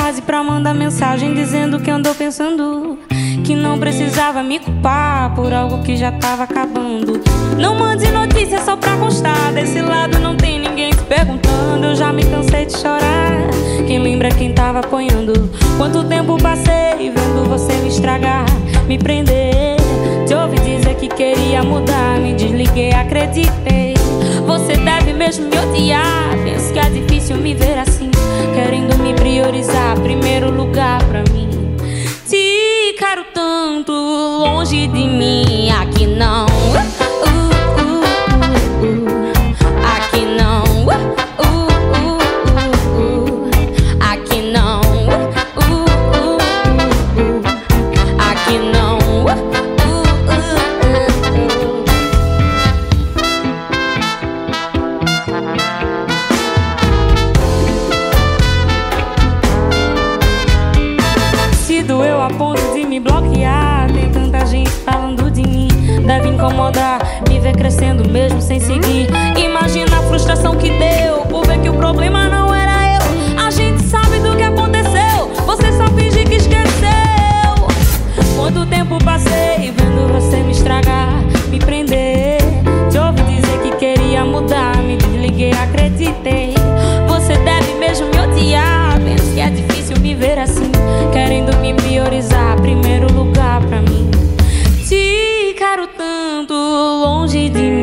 tarde pra mandar mensagem dizendo que andou pensando que não precisava me culpar por algo que já tava acabando. Não mande notícia só pra constar, desse lado não tem ninguém se perguntando. Eu já me cansei de chorar, quem lembra quem tava apanhando. Quanto tempo passei vendo você me estragar, me prender. Te ouvi dizer que queria mudar, me desliguei, acreditei. Você deve mesmo me odiar, penso que é difícil me ver assim, querendo me priorizar, primeiro lugar pra mim. Te quero tanto longe de mim, aqui não. Aqui não. Aqui não. Aqui não. Se doeu a ponto de me bloquear, tem tanta gente falando de mim, deve incomodar me ver crescendo mesmo sem seguir. Imagina a frustração que deu por ver que o problema não era eu. A gente sabe do que aconteceu, você só finge que esqueceu. Quanto tempo passei vendo você me estragar, me prender. Te ouvi dizer que queria mudar, me desliguei, acreditei. Você deve mesmo me odiar, penso que é difícil me ver assim, querendo me priorizar, primeiro lugar pra mim. Te quero tanto longe de mim.